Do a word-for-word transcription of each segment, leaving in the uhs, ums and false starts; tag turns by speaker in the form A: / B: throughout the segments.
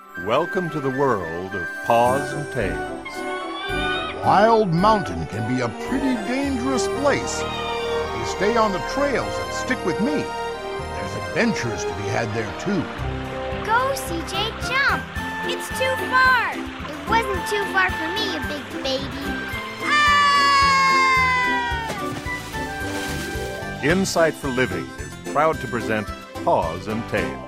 A: Welcome to the world of Paws and Tales.
B: Wild Mountain can be a pretty dangerous place. If you stay on the trails and stick with me, there's adventures to be had there too.
C: Go, C J, jump! It's too far! It wasn't too far for me, you big baby. Ah!
A: Insight for Living is proud to present Paws and Tales.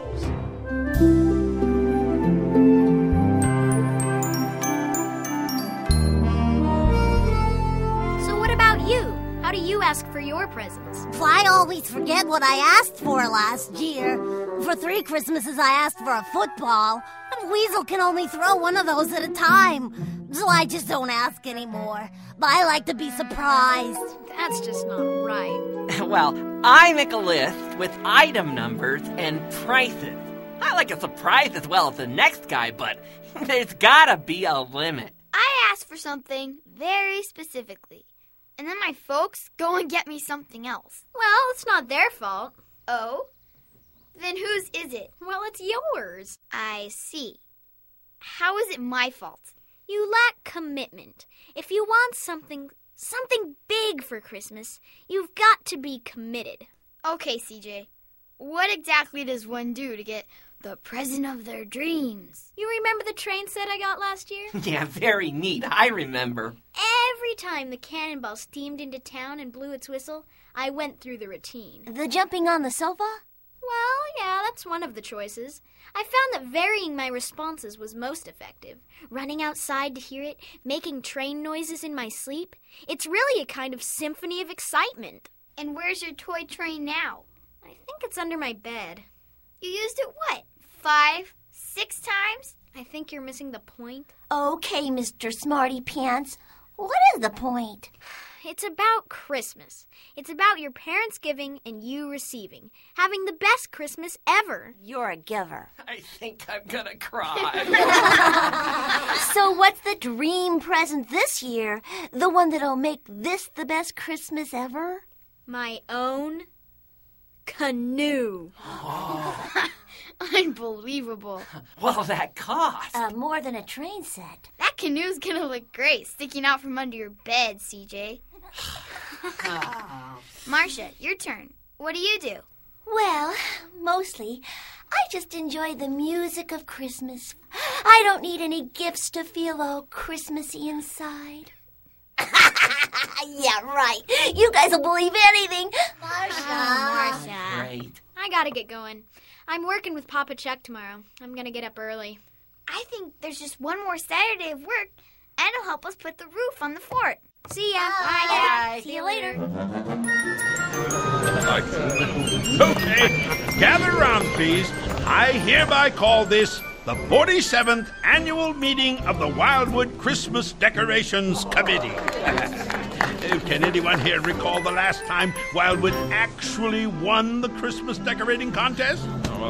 C: How do you ask for your presents?
D: I always forget what I asked for last year. For three Christmases, I asked for a football. And Weasel can only throw one of those at a time. So I just don't ask anymore. But I like to be surprised.
C: That's just not right.
E: Well, I make a list with item numbers and prices. I like a surprise as well as the next guy, but there's gotta be a limit.
C: I ask for something very specifically. And then my folks go and get me something else. Well, it's not their fault. Oh? Then whose is it? Well, it's yours. I see. How is it my fault? You lack commitment. If you want something, something big for Christmas, you've got to be committed. Okay, C J. What exactly does one do to get the present of their dreams? You remember the train set I got last year?
E: Yeah, very neat. I remember.
C: Every time the cannonball steamed into town and blew its whistle, I went through the routine.
D: The jumping on the sofa?
C: Well, yeah, that's one of the choices. I found that varying my responses was most effective. Running outside to hear it, making train noises in my sleep. It's really a kind of symphony of excitement. And where's your toy train now? I think it's under my bed. You used it what? Five? Six times? I think you're missing the point.
D: Okay, Mister Smarty Pants. What is the point?
C: It's about Christmas. It's about your parents giving and you receiving. Having the best Christmas ever.
D: You're a giver.
E: I think I'm gonna cry.
D: So what's the dream present this year? The one that'll make this the best Christmas ever?
C: My own canoe.
E: Oh.
C: Unbelievable.
E: What'll that cost?
D: Uh, more than a train set.
C: That canoe's gonna look great sticking out from under your bed, C J. Marcia, your turn. What do you do?
D: Well, mostly, I just enjoy the music of Christmas. I don't need any gifts to feel all Christmassy inside. Yeah, right. You guys will believe anything. Marcia.
C: Oh, Marcia.
E: Great.
C: I gotta get going. I'm working with Papa Chuck tomorrow. I'm gonna get up early. I think there's just one more Saturday of work, and it'll help us put the roof on the fort. See ya.
D: Bye.
C: Bye. See you later.
F: Okay, gather around, please. I hereby call this the forty-seventh Annual Meeting of the Wildwood Christmas Decorations Committee. Can anyone here recall the last time Wildwood actually won the Christmas decorating contest?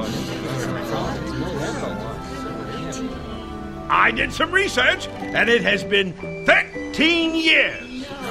F: I did some research, and it has been thirteen years.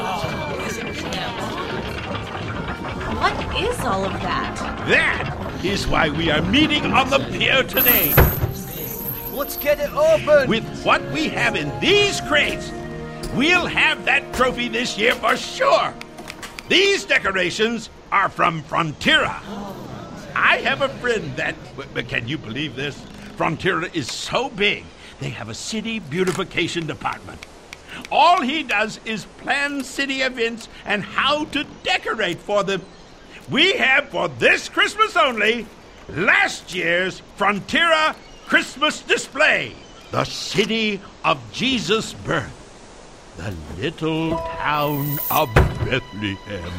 G: What is all of that?
F: That is why we are meeting on the pier today.
H: Let's get it open.
F: With what we have in these crates, we'll have that trophy this year for sure. These decorations are from Frontiera. I have a friend that, but can you believe this? Frontiera is so big, they have a city beautification department. All he does is plan city events and how to decorate for them. We have, for this Christmas only, last year's Frontiera Christmas display. The city of Jesus' birth. The little town of Bethlehem.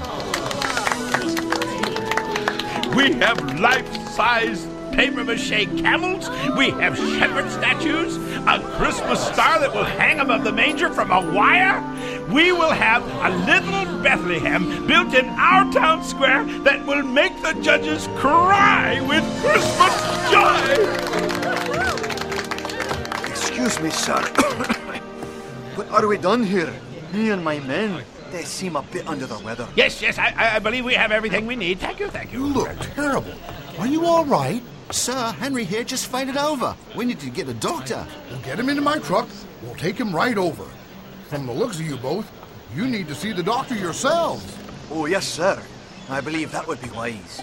F: We have life-size papier-mâché camels. We have shepherd statues, a Christmas star that will hang above the manger from a wire. We will have a little Bethlehem built in our town square that will make the judges cry with Christmas joy.
H: Excuse me, sir. What are we done here? Me and my men, they seem a bit under the weather.
F: Yes, yes, I, I believe we have everything we need. Thank you, thank you.
B: You look terrible. Are you all right?
G: Sir, Henry here just fainted over. We need to get a doctor.
B: We'll get him into my truck. We'll take him right over. From the looks of you both, you need to see the doctor yourselves.
H: Oh, yes, sir. I believe that would be wise.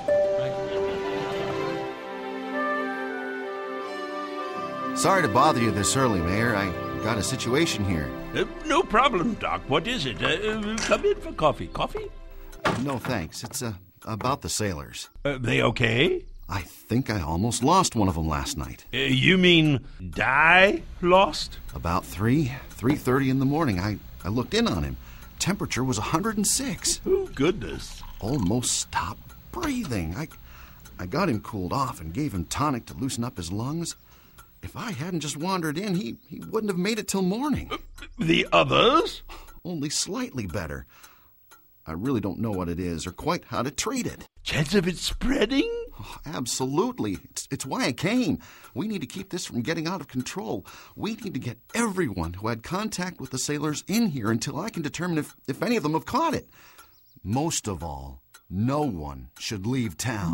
G: Sorry to bother you this early, Mayor. I got a situation here.
F: Uh, no problem, Doc. What is it? Uh, uh, come in for coffee. Coffee?
G: No, thanks. It's uh, about the sailors.
F: Uh, they okay?
G: I think I almost lost one of them last night.
F: Uh, you mean die lost?
G: About three, three thirty in the morning, I, I looked in on him. Temperature was one hundred six.
F: Oh, goodness.
G: Almost stopped breathing. I, I got him cooled off and gave him tonic to loosen up his lungs. If I hadn't just wandered in, he, he wouldn't have made it till morning.
F: Uh, the others?
G: Only slightly better. I really don't know what it is or quite how to treat it.
F: Chance of it spreading?
G: Oh, absolutely. It's, it's why I came. We need to keep this from getting out of control. We need to get everyone who had contact with the sailors in here until I can determine if, if any of them have caught it. Most of all, no one should leave town.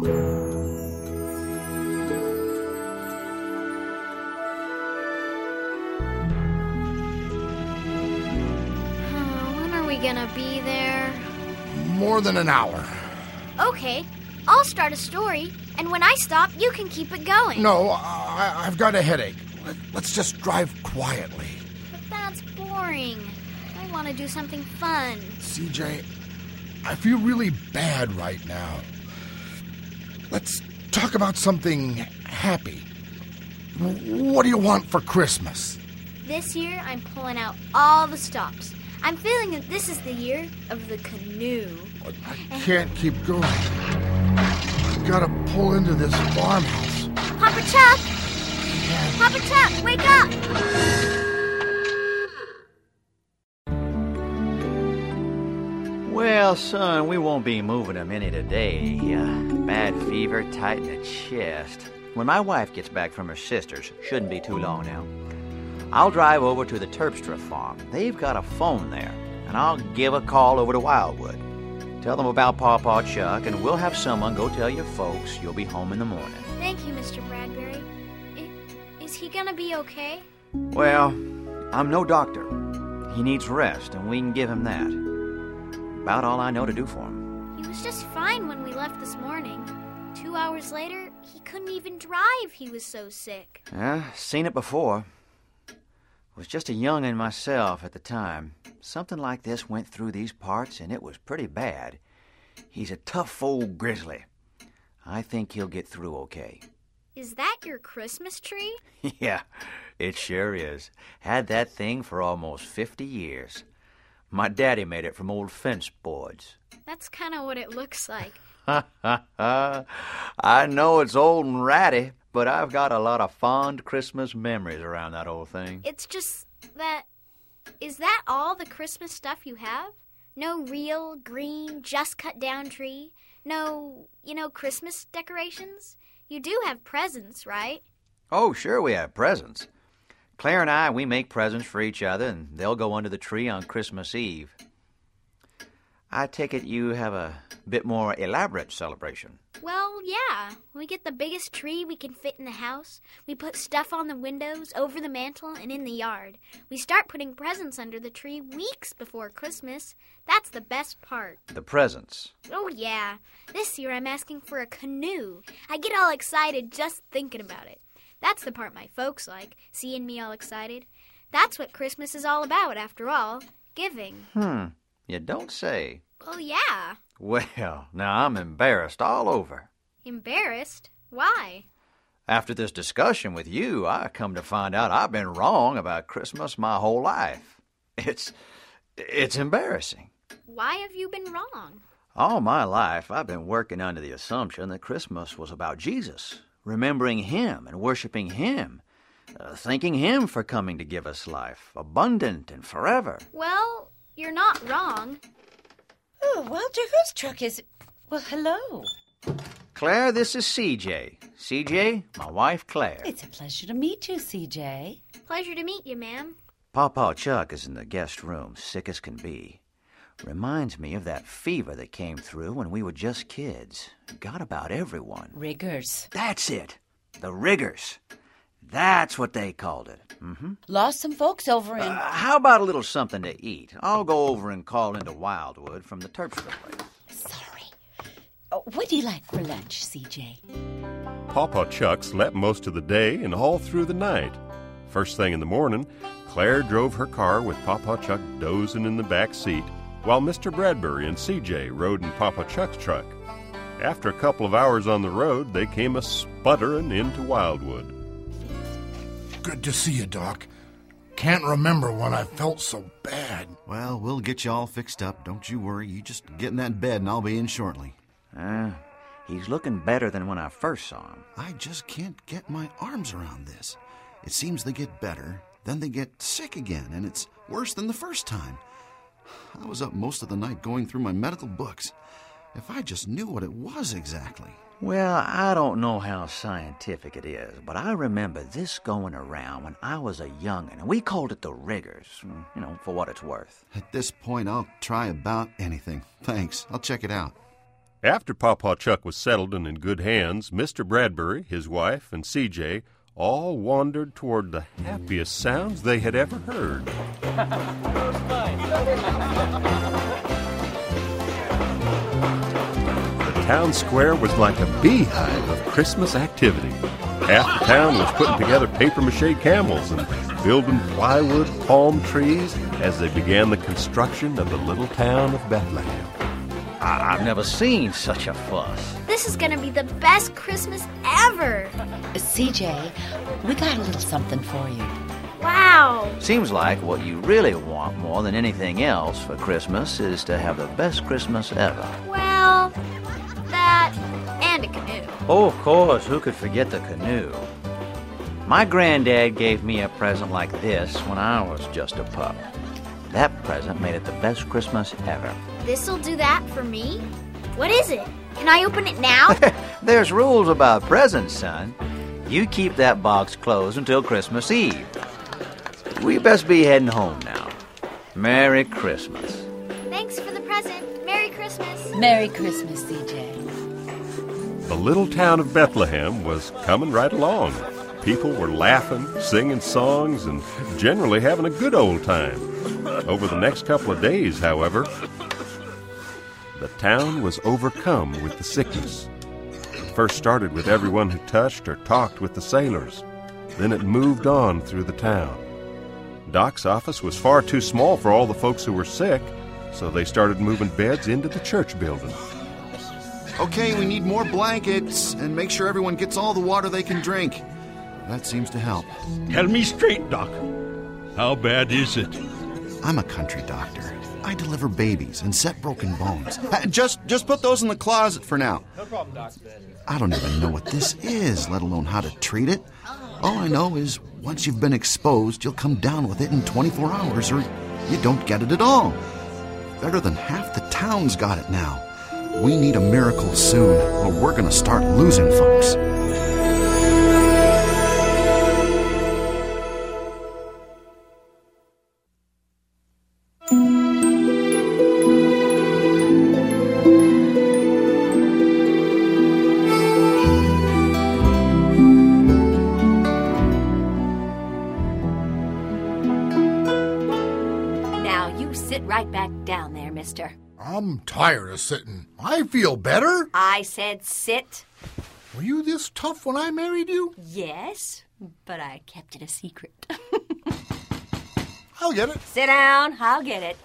C: When are we gonna be there?
B: More than an hour.
C: Okay, I'll start a story, and when I stop, you can keep it going.
B: No, I, I've got a headache. Let, let's just drive quietly.
C: But that's boring. I want to do something fun.
B: C J, I feel really bad right now. Let's talk about something happy. What do you want for Christmas?
C: This year, I'm pulling out all the stops. I'm feeling that this is the year of the canoe.
B: I can't keep going. I've got to pull into this farmhouse.
C: Papa Chuck! Papa Chuck, wake up!
I: Well, son, we won't be moving him any today. Uh, bad fever, tight in the chest. When my wife gets back from her sister's, shouldn't be too long now, I'll drive over to the Terpstra farm. They've got a phone there, and I'll give a call over to Wildwood. Tell them about Pawpaw Chuck, and we'll have someone go tell your folks you'll be home in the morning.
C: Thank you, Mister Bradbury. I, is he gonna be okay?
I: Well, I'm no doctor. He needs rest, and we can give him that. About all I know to do for him.
C: He was just fine when we left this morning. Two hours later, he couldn't even drive. He was so sick.
I: Yeah, seen it before. Was just a young'un myself at the time. Something like this went through these parts, and it was pretty bad. He's a tough old grizzly. I think he'll get through okay.
C: Is that your Christmas tree?
I: Yeah, it sure is. Had that thing for almost fifty years. My daddy made it from old fence boards.
C: That's kind of what it looks like.
I: I know it's old and ratty, but I've got a lot of fond Christmas memories around that old thing.
C: It's just that... Is that all the Christmas stuff you have? No real, green, just-cut-down tree? No, you know, Christmas decorations? You do have presents, right?
I: Oh, sure we have presents. Claire and I, we make presents for each other, and they'll go under the tree on Christmas Eve. I take it you have a bit more elaborate celebration.
C: Well, yeah. We get the biggest tree we can fit in the house. We put stuff on the windows, over the mantel, and in the yard. We start putting presents under the tree weeks before Christmas. That's the best part.
I: The presents?
C: Oh, yeah. This year I'm asking for a canoe. I get all excited just thinking about it. That's the part my folks like, seeing me all excited. That's what Christmas is all about, after all. Giving.
I: Hmm. You don't say.
C: Oh, yeah.
I: Well, now I'm embarrassed all over.
C: Embarrassed? Why?
I: After this discussion with you, I come to find out I've been wrong about Christmas my whole life. It's, it's embarrassing.
C: Why have you been wrong?
I: All my life, I've been working under the assumption that Christmas was about Jesus, remembering Him and worshiping Him, uh, thanking Him for coming to give us life, abundant and forever.
C: Well, you're not wrong.
J: Oh, Walter, whose truck is it? Well, hello.
I: Claire, this is C J. C J, my wife, Claire.
J: It's a pleasure to meet you, C J.
C: Pleasure to meet you, ma'am.
I: Pawpaw Chuck is in the guest room, sick as can be. Reminds me of that fever that came through when we were just kids. Got about everyone.
J: Riggers.
I: That's it. The Riggers. That's what they called it. Mm-hmm.
J: Lost some folks over in...
I: Uh, how about a little something to eat? I'll go over and call into Wildwood from the Terpstra place.
J: Sorry. Uh, what do you like for lunch, C J?
A: Pawpaw Chuck slept most of the day and all through the night. First thing in the morning, Claire drove her car with Pawpaw Chuck dozing in the back seat, while Mister Bradbury and C J rode in Pawpaw Chuck's truck. After a couple of hours on the road, they came a-sputtering into Wildwood.
B: Good to see you, Doc. Can't remember when I felt so bad.
G: Well, we'll get you all fixed up. Don't you worry. You just get in that bed and I'll be in shortly.
I: Uh, he's looking better than when I first saw him.
G: I just can't get my arms around this. It seems they get better, then they get sick again, and it's worse than the first time. I was up most of the night going through my medical books. If I just knew what it was exactly.
I: Well, I don't know how scientific it is, but I remember this going around when I was a young'un, and we called it the Riggers, you know, for what it's worth.
G: At this point, I'll try about anything. Thanks. I'll check it out.
A: After Pawpaw Chuck was settled and in good hands, Mister Bradbury, his wife, and C J all wandered toward the happiest sounds they had ever heard. The town square was like a beehive of Christmas activity. Half the town was putting together papier-mâché camels and building plywood palm trees as they began the construction of the little town of Bethlehem.
I: I've never seen such a fuss.
C: This is gonna be the best Christmas ever.
J: C J, we got a little something for you.
C: Wow.
I: Seems like what you really want more than anything else for Christmas is to have the best Christmas ever.
C: Well, that and a canoe.
I: Oh, of course. Who could forget the canoe? My granddad gave me a present like this when I was just a pup. That present made it the best Christmas ever.
C: This'll do that for me? What is it? Can I open it now?
I: There's rules about presents, son. You keep that box closed until Christmas Eve. We best be heading home now. Merry Christmas.
C: Thanks for the present. Merry Christmas.
J: Merry Christmas, C J.
A: The little town of Bethlehem was coming right along. People were laughing, singing songs, and generally having a good old time. Over the next couple of days, however, the town was overcome with the sickness. It first started with everyone who touched or talked with the sailors. Then it moved on through the town. Doc's office was far too small for all the folks who were sick, so they started moving beds into the church building.
G: Okay, we need more blankets, and make sure everyone gets all the water they can drink. That seems to help.
F: Tell me straight, Doc. How bad is it?
G: I'm a country doctor. I deliver babies and set broken bones. Uh, just just put those in the closet for now.
K: No problem, Doc.
G: I don't even know what this is, let alone how to treat it. All I know is once you've been exposed, you'll come down with it in twenty-four hours, or you don't get it at all. Better than half the town's got it now. We need a miracle soon, or we're going to start losing folks.
L: Right back down there, mister.
B: I'm tired of sitting. I feel better.
L: I said sit.
B: Were you this tough when I married you?
L: Yes, but I kept it a secret.
B: I'll get it.
L: Sit down. I'll get it.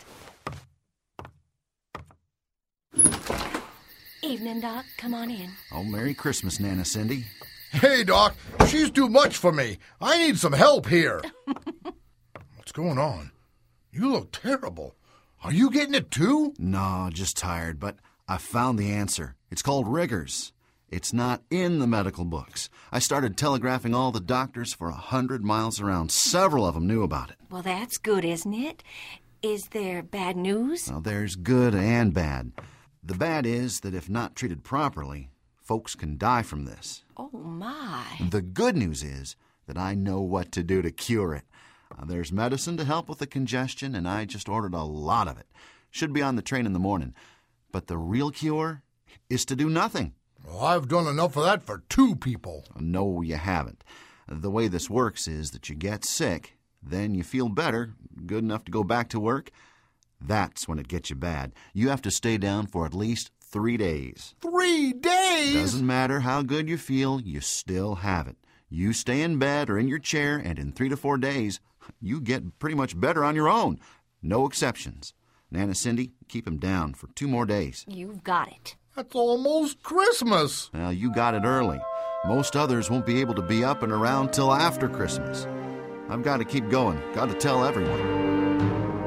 L: Evening, Doc. Come on in.
G: Oh, Merry Christmas, Nana Cindy.
B: Hey, Doc. She's too much for me. I need some help here. What's going on? You look terrible. Are you getting it too?
G: No, just tired, but I found the answer. It's called Riggers. It's not in the medical books. I started telegraphing all the doctors for a hundred miles around. Several of them knew about it.
L: Well, that's good, isn't it? Is there bad news?
G: Well, there's good and bad. The bad is that if not treated properly, folks can die from this.
L: Oh, my.
G: The good news is that I know what to do to cure it. Uh, there's medicine to help with the congestion, and I just ordered a lot of it. Should be on the train in the morning. But the real cure is to do nothing.
B: Well, I've done enough of that for two people.
G: No, you haven't. The way this works is that you get sick, then you feel better, good enough to go back to work. That's when it gets you bad. You have to stay down for at least three days.
B: Three days?
G: Doesn't matter how good you feel, you still have it. You stay in bed or in your chair, and in three to four days, you get pretty much better on your own. No exceptions. Nana Cindy, keep him down for two more days.
L: You've got it.
B: That's almost Christmas.
G: Well, you got it early. Most others won't be able to be up and around till after Christmas. I've got to keep going. Got to tell everyone.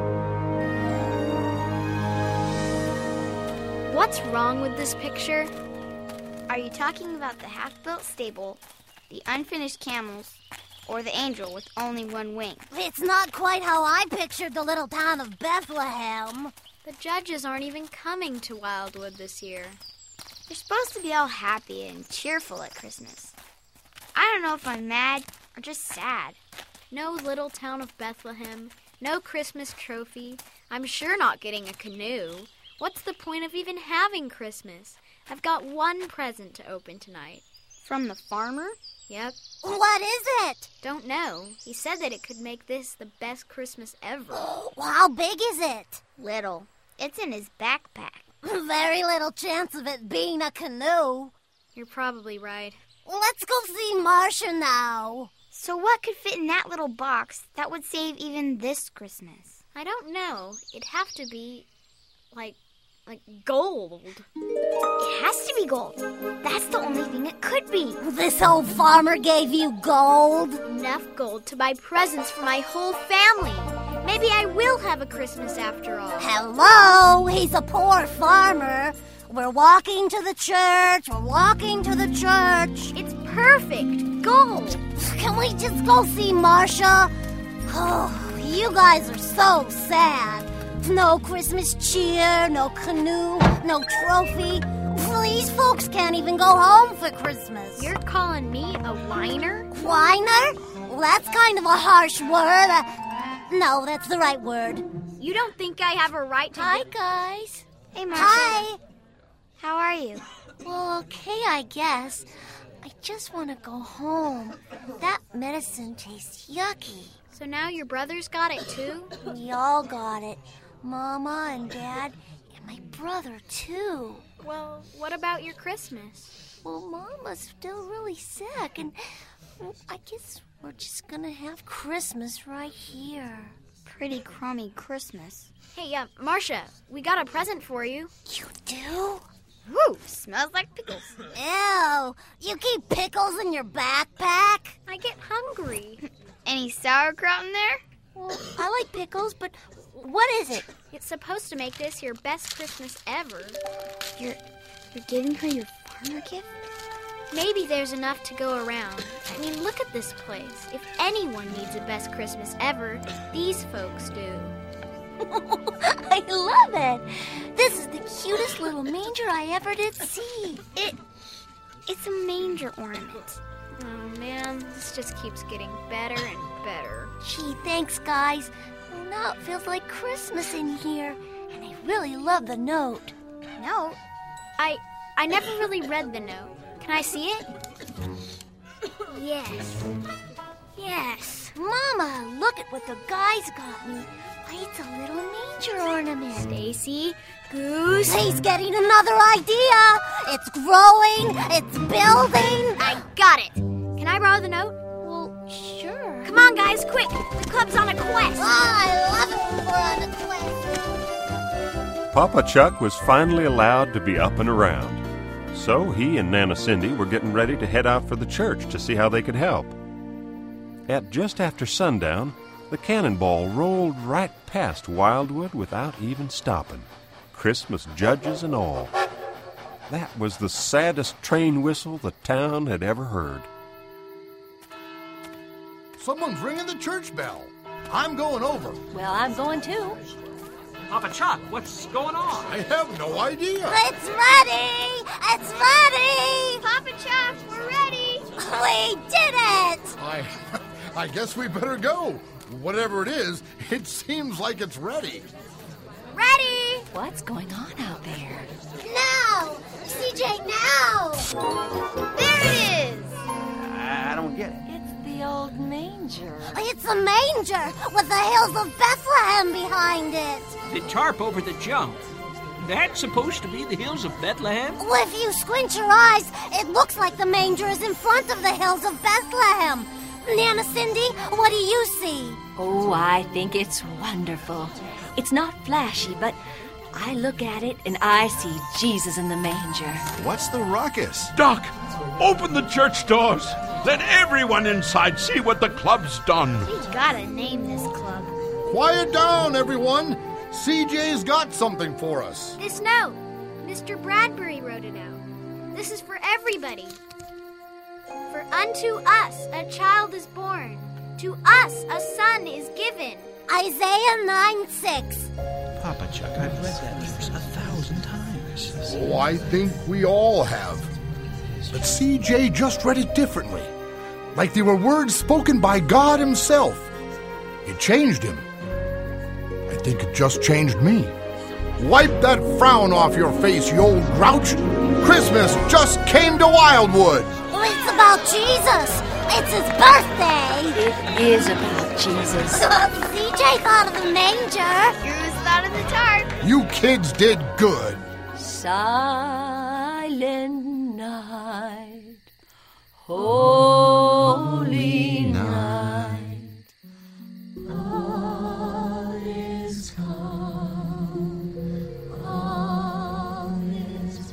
C: What's wrong with this picture? Are you talking about the half-built stable, the unfinished camels, or the angel with only one wing?
D: It's not quite how I pictured the little town of Bethlehem.
C: The judges aren't even coming to Wildwood this year. They're supposed to be all happy and cheerful at Christmas. I don't know if I'm mad or just sad. No little town of Bethlehem, no Christmas trophy. I'm sure not getting a canoe. What's the point of even having Christmas? I've got one present to open tonight. From the farmer? Yep.
D: What is it?
C: Don't know. He said that it could make this the best Christmas ever.
D: Well, how big is it?
C: Little. It's in his backpack.
D: Very little chance of it being a canoe.
C: You're probably right.
D: Let's go see Marcia now.
C: So what could fit in that little box that would save even this Christmas? I don't know. It'd have to be, like, like gold. It has to be gold. That's the only thing it could be.
D: This old farmer gave you gold?
C: Enough gold to buy presents for my whole family. Maybe I will have a Christmas after all.
D: Hello, he's a poor farmer. We're walking to the church. We're walking to the church.
C: It's perfect. Gold.
D: Can we just go see Marcia? Oh, you guys are so sad. No Christmas cheer, no canoe, no trophy. These folks can't even go home for Christmas.
C: You're calling me a whiner?
D: Whiner? Well, that's kind of a harsh word. Uh, no, that's the right word.
C: You don't think I have a right to...
D: Hi, guys.
C: Hey, Marcia.
D: Hi.
C: How are you?
D: Well, okay, I guess. I just want to go home. That medicine tastes yucky.
C: So now your brother's got it, too?
D: We all got it. Mama and Dad and my brother, too.
C: Well, what about your Christmas?
D: Well, Mama's still really sick, and well, I guess we're just gonna have Christmas right here.
C: Pretty crummy Christmas. Hey, uh, Marcia, we got a present for you.
D: You do?
C: Woo, smells like pickles.
D: Ew, you keep pickles in your backpack?
C: I get hungry. Any sauerkraut in there?
D: Well, I like pickles, but what is it?
C: It's supposed to make this your best Christmas ever. You're, you're giving her your farmer gift? Maybe there's enough to go around. I mean, look at this place. If anyone needs a best Christmas ever, these folks do.
D: I love it. This is the cutest little manger I ever did see.
C: It, it's a manger ornament. Oh, man, this just keeps getting better and better.
D: Gee, thanks, guys. Well, now it feels like Christmas in here, and I really love the note.
C: Note? I, I never really read the note. Can I see it? Yes. Yes.
D: Mama, look at what the guys got me. Why, it's a little manger ornament.
C: Stacy, Goose.
D: He's getting another idea. It's growing. It's building.
C: I got it. Can I borrow the note?
D: Well, sure.
C: Come on, guys, quick. The club's on a quest.
D: Oh, I love it when we're on a quest.
A: Papa Chuck was finally allowed to be up and around. So he and Nana Cindy were getting ready to head out for the church to see how they could help. At just after sundown, the cannonball rolled right past Wildwood without even stopping, Christmas judges and all. That was the saddest train whistle the town had ever heard.
B: Someone's ringing the church bell. I'm going over.
L: Well, I'm going too.
E: Papa Chuck, what's going on?
B: I have no idea.
D: It's ready! It's ready!
C: Papa Chuck, we're ready!
D: We did it!
B: I, I guess we better go. Whatever it is, it seems like it's ready.
C: Ready!
L: What's going on out there?
D: Now, C J, now!
C: There it is!
I: I, I don't get it.
L: It's the old manger.
D: It's a manger with the hills of Bethlehem behind it.
K: The tarp over the jump. That's supposed to be the hills of Bethlehem?
D: Well, if you squint your eyes, it looks like the manger is in front of the hills of Bethlehem. Nana Cindy, what do you see?
L: Oh, I think it's wonderful. It's not flashy, but I look at it and I see Jesus in the manger.
G: What's the ruckus?
F: Doc, open the church doors. Let everyone inside see what the club's done.
C: We gotta name this club.
B: Quiet down, everyone. C J's got something for us.
C: This note. Mister Bradbury wrote it out. This is for everybody. For unto us a child is born. To us a son is given.
D: Isaiah nine six.
K: Papa Chuck, I've read that verse a thousand times.
B: Oh, I think we all have. But C J just read it differently. Like they were words spoken by God himself. It changed him. I think it just changed me. Wipe that frown off your face, you old grouch. Christmas just came to Wildwood.
D: It's about Jesus. It's his birthday.
L: It is about Jesus.
D: C J thought of the manger.
C: Bruce thought of the tarp.
B: You kids did good.
L: Silent night, holy night, all is calm, all is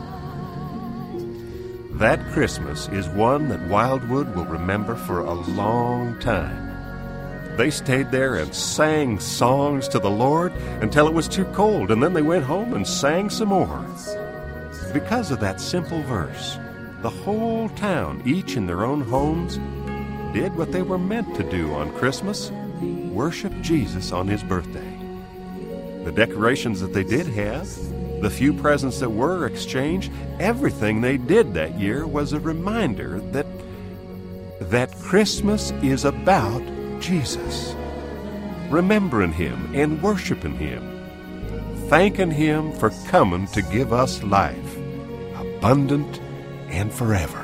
L: bright.
A: That Christmas is one that Wildwood will remember for a long time. They stayed there and sang songs to the Lord until it was too cold, and then they went home and sang some more. Because of that simple verse, the whole town, each in their own homes, did what they were meant to do on Christmas: worship Jesus on his birthday. The decorations that they did have, the few presents that were exchanged, everything they did that year was a reminder that that Christmas is about Jesus, remembering him and worshiping him, thanking him for coming to give us life, abundant and forever.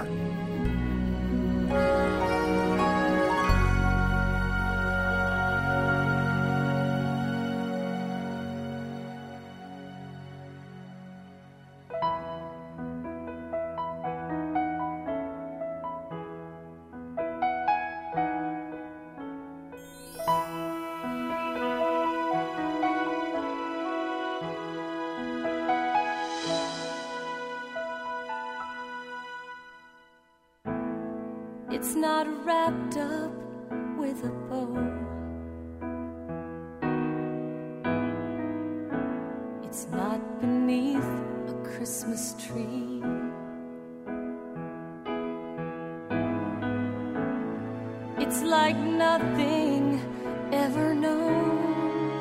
M: It's not wrapped up with a bow. It's not beneath a Christmas tree. It's like nothing ever known.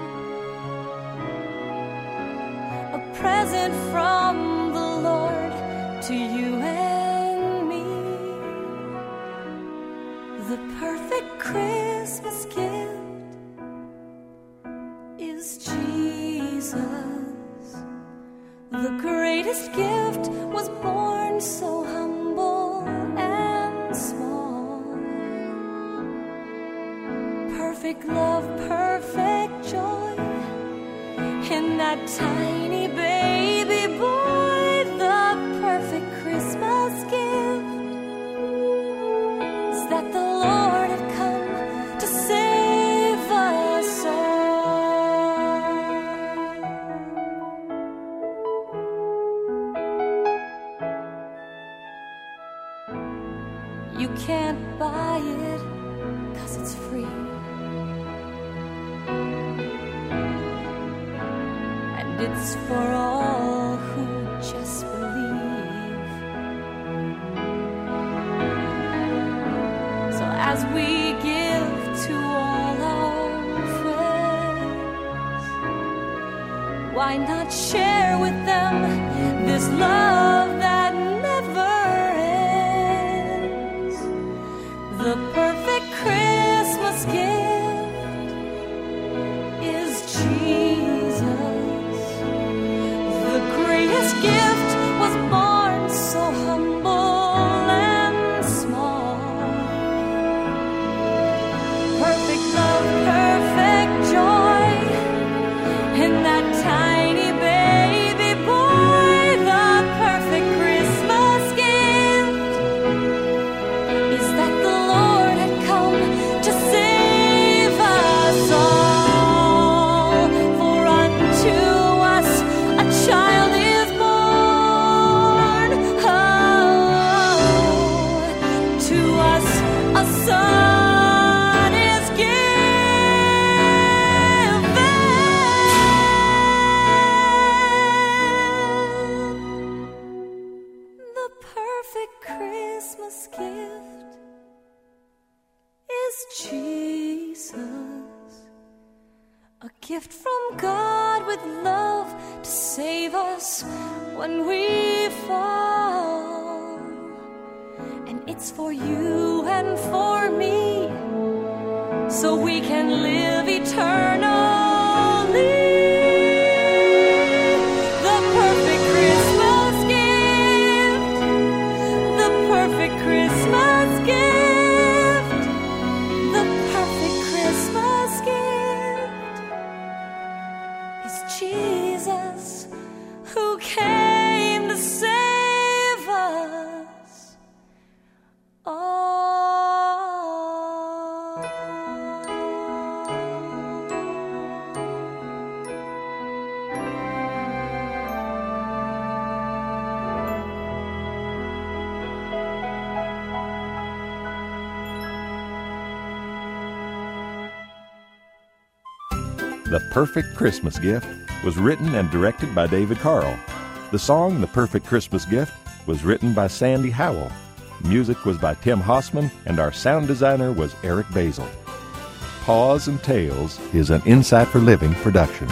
M: A present from the Lord to you and me. The perfect Christmas gift is Jesus. The greatest gift was born so humble and small. Perfect love, perfect joy in that tiny baby boy. The perfect Christmas gift is that the Lord had come to save us all. You can't buy it 'cause it's free. And it's for all who just believe. So as we give to all our friends, why not share with them this love that never ends? The perfect Christmas gift is Jesus. The greatest gift was born gift from God with love to save us when we fall. And it's for you and for me, so we can live eternally. The perfect Christmas gift, the perfect Christmas gift, the perfect Christmas gift is Jesus, who came to save us all.
N: The Perfect Christmas Gift was written and directed by David Carl. The song The Perfect Christmas Gift was written by Sandy Howell. Music was by Tim Hossman, and our sound designer was Eric Basil. Paws and Tales is an Insight for Living production.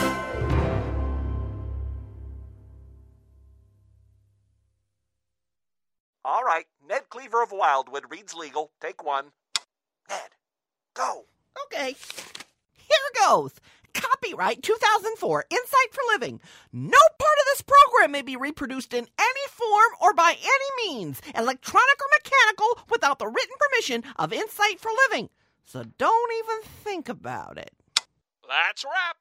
O: All right, Ned Cleaver of Wildwood reads legal. Take one. Ned, go.
P: Okay. Here goes. Copyright two thousand four, Insight for Living. No part of this program may be reproduced in any form or by any means, electronic or mechanical, without the written permission of Insight for Living. So don't even think about it.
O: That's a wrap.